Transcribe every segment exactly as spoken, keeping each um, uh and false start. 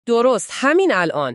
درست، همین الان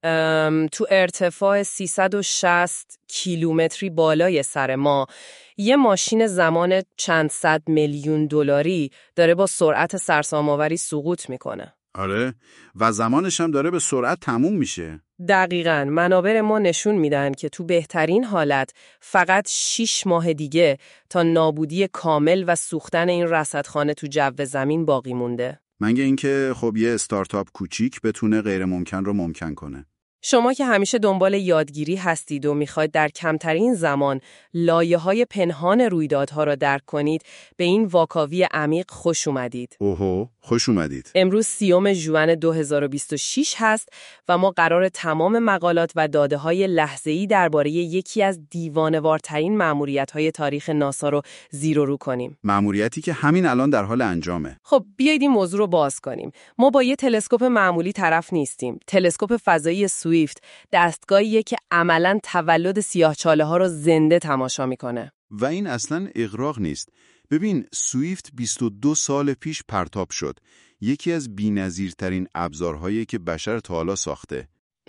تو ارتفاع سیصد و شصت کیلومتری بالای سر ما یه ماشین زمان چند صد میلیون دلاری داره با سرعت سرسام‌آوری سقوط میکنه. آره، و زمانش هم داره به سرعت تموم میشه. دقیقاً، منابع ما نشون میدن که تو بهترین حالت فقط شش ماه دیگه تا نابودی کامل و سوختن این رصدخانه تو جو زمین باقی مونده. مگه اینکه خب یه استارتاپ کوچیک بتونه غیر ممکن رو ممکن کنه. شما که همیشه دنبال یادگیری هستید و میخواید در کمترین زمان لایه‌های پنهان رویدادها را درک کنید، به این واکاوی عمیق خوش اومدید. اوهو، خوش اومدید. امروز سیوم ژوئن دو هزار و بیست و شش هست و ما قرار تمام مقالات و داده‌های لحظه‌ای درباره یکی از دیوانه‌وارترین مأموریت‌های تاریخ ناسا رو زیر و رو کنیم. مأموریتی که همین الان در حال انجامه. خب بیایید این موضوع رو باز کنیم. ما با یه تلسکوپ معمولی طرف نیستیم. تلسکوپ فضایی سویفت دستگاهیه که عملاً تولد سیاه‌چاله‌ها رو زنده تماشا میکنه. و این اصلاً اغراق نیست. ببین، سویفت بیست و دو سال پیش پرتاب شد. یکی از بی‌نظیرترین ابزارهایی که بشر تا حالا ساخته.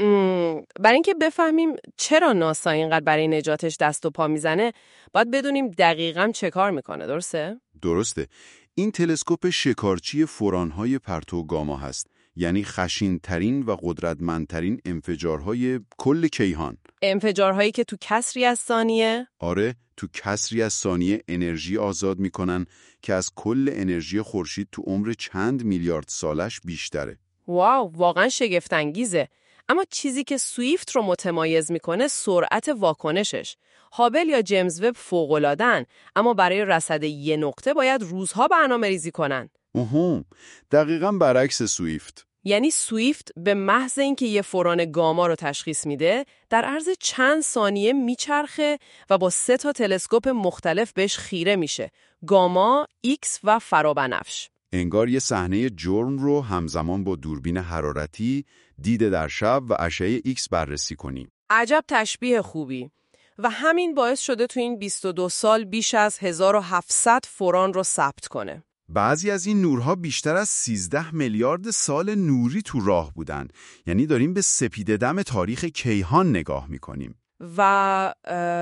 برای اینکه بفهمیم چرا ناسا اینقدر برای نجاتش دست و پا میزنه، باید بدونیم دقیقاً چه کار میکنه، درسته؟ درسته. این تلسکوپ شکارچی فوران‌های پرتو گاما هست. یعنی خشن‌ترین و قدرتمندترین انفجارهای کل کیهان. انفجارهایی که تو کسری از ثانیه؟ آره، تو کسری از ثانیه انرژی آزاد میکنن که از کل انرژی خورشید تو عمر چند میلیارد سالش بیشتره. واو، واقعا شگفت‌انگیزه. اما چیزی که سویفت رو متمایز میکنه سرعت واکنشش. هابل یا جیمز وب فوق‌العاده‌ان، اما برای رصد یه نقطه باید روزها برنامه ریزی کنن. اوه، دقیقاً برعکس سویفت. یعنی سویفت به محض اینکه یه فوران گاما رو تشخیص میده، در عرض چند ثانیه میچرخه و با سه تا تلسکوپ مختلف بهش خیره میشه. گاما، ایکس و فرابنفش. انگار یه صحنه جرم رو همزمان با دوربین حرارتی، دید در شب و اشعه ایکس بررسی کنیم. عجب تشبیه خوبی. و همین باعث شده تو این بیست و دو سال بیش از هزار و هفتصد فوران رو ثبت کنه. بعضی از این نورها بیشتر از سیزده میلیارد سال نوری تو راه بودن. یعنی داریم به سپیده دم تاریخ کیهان نگاه میکنیم. و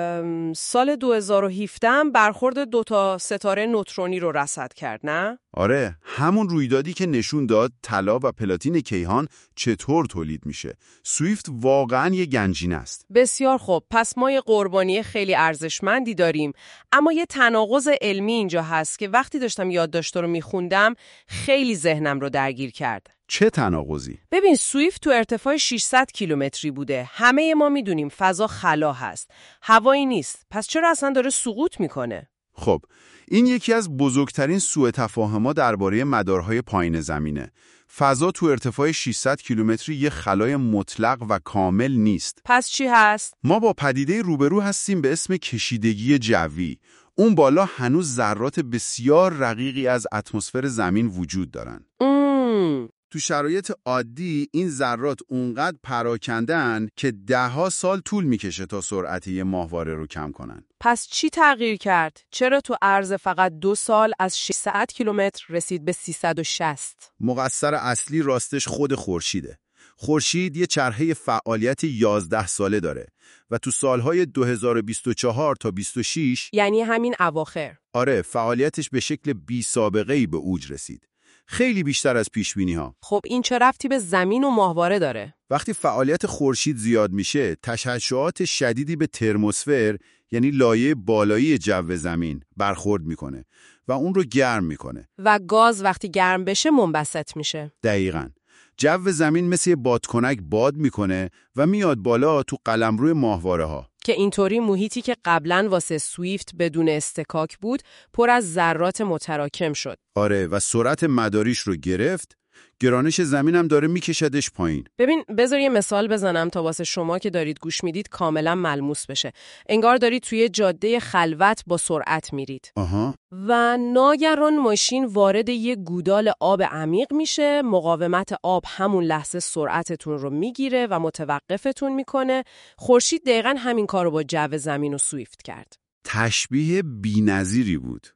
سال دو هزار و هفده هم برخورد دوتا ستاره نوترونی رو رصد کرد، نه؟ آره، همون رویدادی که نشون داد طلا و پلاتین کیهان چطور تولید میشه. سویفت واقعاً یه گنجینه است. بسیار خوب، پس ما یه قربانی خیلی ارزشمندی داریم، اما یه تناقض علمی اینجا هست که وقتی داشتم یادداشت رو میخوندم خیلی ذهنم رو درگیر کرد. چه تناقضی؟ ببین، سویفت تو ارتفاع ششصد کیلومتری بوده. همه ما میدونیم فضا خلا هست، هوایی نیست. پس چرا اصلا داره سقوط میکنه؟ خب، این یکی از بزرگترین سوء تفاهم‌ها درباره مدارهای پایین زمینه. فضا تو ارتفاع ششصد کیلومتری یه خلای مطلق و کامل نیست. پس چی هست؟ ما با پدیده روبرو هستیم به اسم کشیدگی جوی. اون بالا هنوز ذرات بسیار رقیقی از اتمسفر زمین وجود دارن. ام. تو شرایط عادی این ذرات اونقدر پراکندن که دهها سال طول میکشه تا سرعت یه ماهواره رو کم کنن. پس چی تغییر کرد؟ چرا تو عرض فقط دو سال از ششصد کیلومتر رسید به سیصد و شصت؟ مقصر اصلی راستش خود خورشیده. خورشید یه چرخه فعالیت یازده ساله داره و تو سالهای دو هزار و بیست و چهار تا بیست و شش، یعنی همین اواخر، آره، فعالیتش به شکل بی سابقه‌ای به اوج رسید. خیلی بیشتر از پیش‌بینی‌ها. خب این چه ربطی به زمین و ماهواره داره؟ وقتی فعالیت خورشید زیاد میشه، تشعشعات شدیدی به ترمسفر، یعنی لایه بالایی جو زمین، برخورد میکنه و اون رو گرم میکنه. و گاز وقتی گرم بشه منبسط میشه. دقیقاً. جو زمین مثل یه بادکنک باد میکنه و میاد بالا تو قلمرو ماهواره ها. که اینطوری محیطی که قبلاً واسه سویفت بدون استکاک بود، پر از ذرات متراکم شد. آره، و سرعت مداریش رو گرفت. گرانش زمین هم داره میکشدش پایین. ببین، بذار یه مثال بزنم تا واسه شما که دارید گوش میدید کاملا ملموس بشه. انگار دارید توی جاده خلوت با سرعت میرید. آها. و ناگهان ماشین وارد یه گودال آب عمیق میشه. مقاومت آب همون لحظه سرعتتون رو میگیره و متوقفتون میکنه. خورشید دقیقاً همین کارو با جو زمین و سویفت کرد. تشبیه بی‌نظیری بود.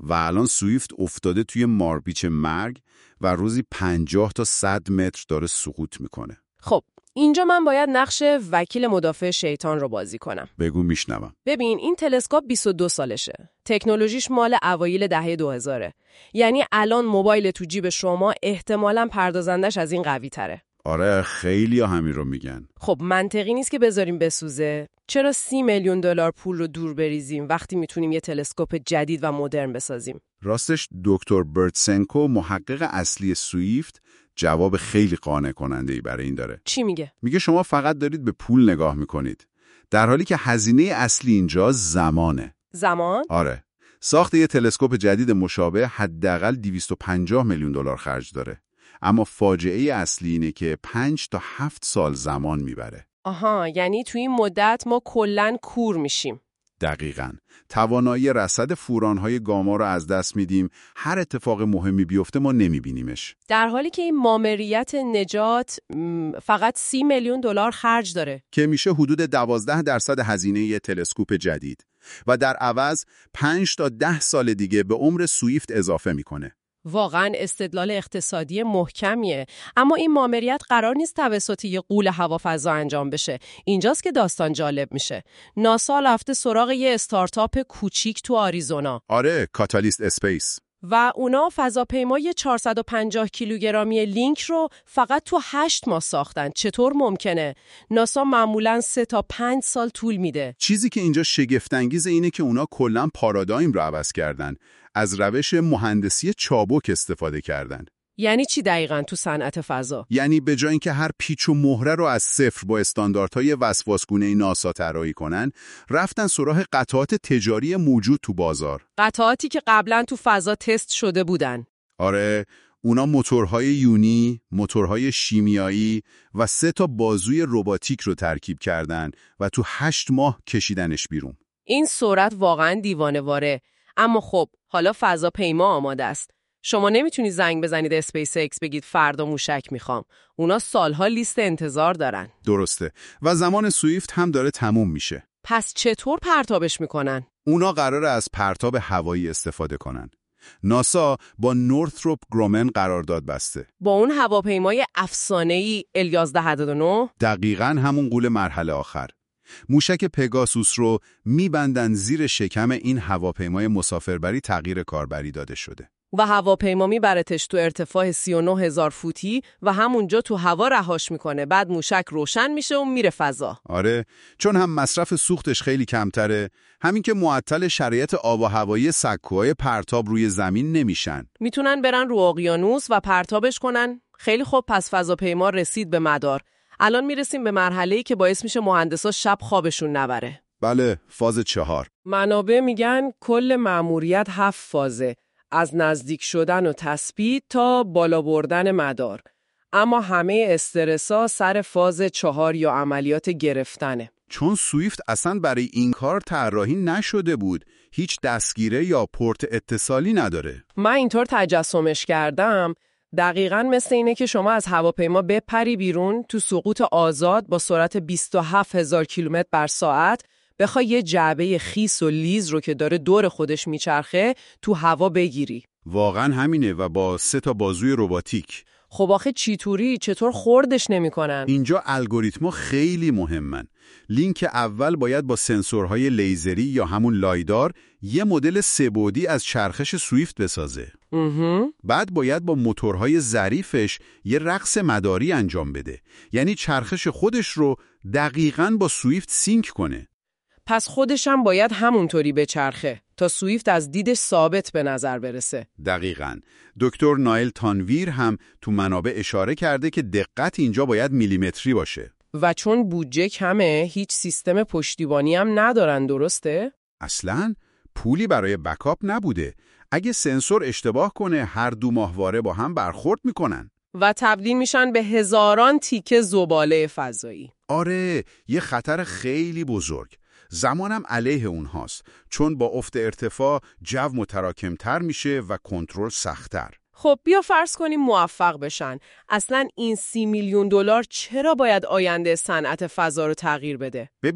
و الان سویفت افتاده توی مارپیچ مرگ و روزی پنجاه تا صد متر داره سقوط میکنه. خب اینجا من باید نقش وکیل مدافع شیطان رو بازی کنم. بگو میشنوم. ببین این تلسکوپ بیست و دو سالشه. تکنولوژیش مال اوایل دهه دو هزاره. یعنی الان موبایل تو جیب شما احتمالاً پردازندش از این قوی تره. آره خیلی ها همین رو میگن. خب منطقی نیست که بذاریم بسوزه. چرا سی میلیون دلار پول رو دور بریزیم وقتی میتونیم یه تلسکوپ جدید و مدرن بسازیم؟ راستش دکتر برتسنکو محقق اصلی سویفت جواب خیلی قانع کننده ای برای این داره. چی میگه؟ میگه شما فقط دارید به پول نگاه میکنید، در حالی که هزینه اصلی اینجا زمانه. زمان؟ آره. ساخت یه تلسکوپ جدید مشابه حداقل دویست و پنجاه میلیون دلار خرج داره. اما فاجعه اصلی اینه که پنج تا هفت سال زمان میبره. آها، یعنی توی این مدت ما کلاً کور میشیم. دقیقاً. توانایی رصد فوران‌های گاما رو از دست میدیم. هر اتفاق مهمی بیفته ما نمیبینیمش. در حالی که این ماموریت نجات فقط سی میلیون دلار خرج داره. که میشه حدود دوازده درصد هزینه یه تلسکوپ جدید. و در عوض پنج تا ده سال دیگه به عمر سویفت اضافه میکنه. واقعا استدلال اقتصادی محکمیه. اما این ماموریت قرار نیست توسط یه غول هوافضا انجام بشه. اینجاست که داستان جالب میشه. ناسا رفته سراغ یه استارتاپ کوچیک تو آریزونا. آره، کاتالیست اسپیس. و اونا فضاپیمای چهارصد و پنجاه کیلوگرمی لینک رو فقط تو هشت ماه ساختن. چطور ممکنه؟ ناسا معمولاً سه تا پنج سال طول میده. چیزی که اینجا شگفت‌انگیزه اینه که اونا کلاً پارادایم رو عوض کردن. از روش مهندسی چابک استفاده کردن. یعنی چی دقیقاً تو صنعت فضا؟ یعنی به جای اینکه هر پیچ و مهره رو از صفر با استانداردهای وسواسگونه ناسا طراحی کنن، رفتن سراغ قطعات تجاری موجود تو بازار. قطعاتی که قبلا تو فضا تست شده بودن. آره، اونا موتورهای یونی، موتورهای شیمیایی و سه تا بازوی رباتیک رو ترکیب کردن و تو هشت ماه کشیدنش بیرون. این سرعت واقعاً دیوانه‌واره. اما خب حالا فضاپیما آماده است. شما نمیتونی زنگ بزنید اسپیس ایکس بگید فردا موشک میخوام. اونا سالها لیست انتظار دارن. درسته. و زمان سویفت هم داره تموم میشه. پس چطور پرتابش میکنن؟ اونا قراره از پرتاب هوایی استفاده کنن. ناسا با نورثروپ گرومن قرارداد بسته. با اون هواپیمای افسانه‌ای ال یازده هفتاد و نه؟ دقیقاً همون غول مرحله آخر. موشک پگاسوس رو میبندن زیر شکم این هواپیمای مسافربری تغییر کاربری داده شده. و هواپیما میبرتش تو ارتفاع سی و نه هزار فوتی و همونجا تو هوا رهاش میکنه. بعد موشک روشن میشه و میره فضا. آره، چون هم مصرف سوختش خیلی کمتره، همین که معطل شرایط آب و هوایی سکوهای پرتاب روی زمین نمیشن. میتونن برن رو اقیانوس و پرتابش کنن. خیلی خوب، پس فضاپیما رسید به مدار. الان میرسیم به مرحله‌ای که باعث میشه مهندسا شب خوابشون نبره. بله، فاز چهار. منابع میگن کل مأموریت هفت فازه، از نزدیک شدن و تثبیت تا بالا بردن مدار. اما همه استرسا سر فاز چهار یا عملیات گرفتنه. چون سویفت اصلا برای این کار طراحی نشده بود، هیچ دستگیره یا پورت اتصالی نداره. من اینطور تجسمش کردم، دقیقاً مثل اینه که شما از هواپیما بپری بیرون تو سقوط آزاد با سرعت بیست و هفت هزار کیلومتر بر ساعت، بخوای یه جعبه خیس و لیز رو که داره دور خودش میچرخه تو هوا بگیری. واقعا همینه و با سه تا بازوی رباتیک. خب آخه چیتوری چطور خوردش نمی‌کنن؟ اینجا الگوریتما خیلی مهمن. لینک اول باید با سنسورهای لیزری یا همون لایدار یه مدل سه‌بعدی از چرخش سویفت بسازه. امه. بعد باید با موتورهای ظریفش یه رقص مداری انجام بده. یعنی چرخش خودش رو دقیقاً با سویفت سینک کنه. پس خودش هم باید همونطوری بچرخه تا سویفت از دیدش ثابت به نظر برسه. دقیقاً. دکتر نایل تانویر هم تو منابع اشاره کرده که دقت اینجا باید میلیمتری باشه. و چون بودجه کمه، هیچ سیستم پشتیبانی هم ندارن، درسته؟ اصلاً پولی برای بکاپ نبوده. اگه سنسور اشتباه کنه هر دو ماهواره با هم برخورد میکنن. و تبدیل میشن به هزاران تیکه زباله فضایی. آره، یه خطر خیلی بزرگ. زمانم علیه اونهاست، چون با افت ارتفاع جو متراکمتر میشه و کنترل سخت‌تر. خب بیا فرض کنیم موفق بشن. اصلاً این سی میلیون دلار چرا باید آینده صنعت فضا رو تغییر بده؟ ببین،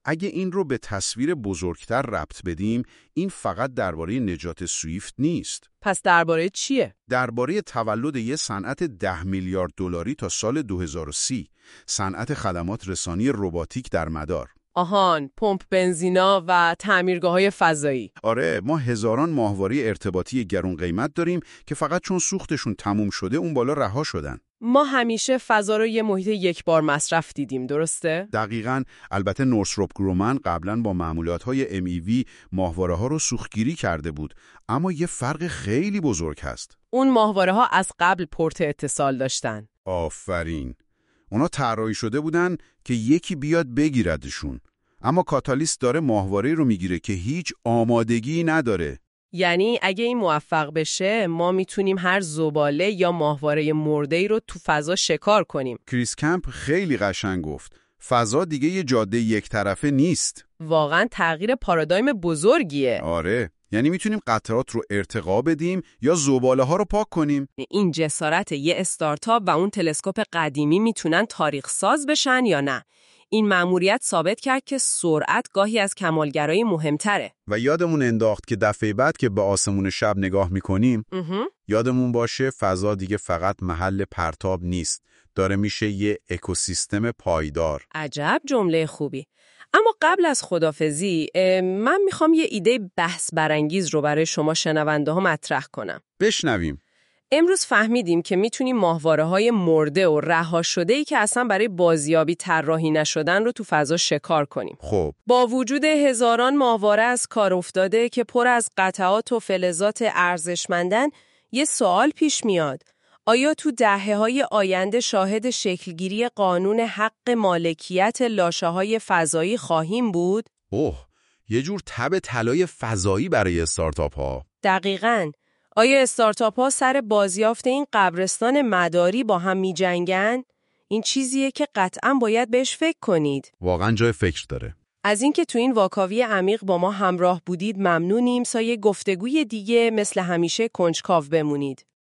اگه این رو به تصویر بزرگتر ربط بدیم، این فقط درباره نجات سویفت نیست. پس درباره چیه؟ درباره تولد یه صنعت ده میلیارد دلاری تا سال دو هزار و سی، صنعت خدمات رسانی رباتیک در مدار. آهان، پمپ بنزینا و تعمیرگاه‌های فضایی. آره، ما هزاران ماهواره ارتباطی گرون قیمت داریم که فقط چون سوختشون تموم شده اون بالا رها شدن. ما همیشه فضا رو یه محیط یک بار مصرف دیدیم، درسته؟ دقیقاً. البته نورثروپ گرومن قبلاً با معمولات‌های ام ای وی ماهواره‌ها رو سوختگیری کرده بود، اما یه فرق خیلی بزرگ هست. اون ماهواره‌ها از قبل پورت اتصال داشتن. آفرین. اونا طراحی شده بودن که یکی بیاد بگیردشون. اما کاتالیست داره ماهواره‌ای رو میگیره که هیچ آمادگی نداره. یعنی اگه این موفق بشه، ما میتونیم هر زباله یا ماهواره مرده‌ای رو تو فضا شکار کنیم. کریس کمپ خیلی قشنگ گفت. فضا دیگه یه جاده یک طرفه نیست. واقعا تغییر پارادایم بزرگیه. آره. یعنی میتونیم قطرات رو ارتقا بدیم یا زباله ها رو پاک کنیم. این جسارت یه استارتاپ و اون تلسکوپ قدیمی میتونن تاریخ ساز بشن یا نه؟ این مأموریت ثابت کرد که سرعت گاهی از کمالگرایی مهمتره. و یادمون انداخت که دفعه بعد که به آسمون شب نگاه میکنیم، یادمون باشه فضا دیگه فقط محل پرتاب نیست. داره میشه یه اکوسیستم پایدار. عجب جمله خوبی. اما قبل از خدافزی، من میخوام یه ایده بحث برانگیز رو برای شما شنونده ها مطرح کنم. بشنویم. امروز فهمیدیم که میتونیم ماهواره‌های مرده و رها شده‌ای که اصلا برای بازیابی طراحی نشدن رو تو فضا شکار کنیم. خب با وجود هزاران ماهواره از کار افتاده که پر از قطعات و فلزات ارزشمندن، یه سوال پیش میاد. آیا تو دهه‌های آینده شاهد شکلگیری قانون حق مالکیت لاشه‌های فضایی خواهیم بود؟ اوه، یه جور تب طلای فضایی برای استارتاپ ها. دقیقاً. آیا استارتاپ ها سر بازیافت این قبرستان مداری با هم می جنگن؟ این چیزیه که قطعاً باید بهش فکر کنید. واقعاً جای فکر داره. از اینکه تو این واکاوی عمیق با ما همراه بودید ممنونیم. سایه گفتگوی دیگه مثل همیشه کنجکاو بمونید.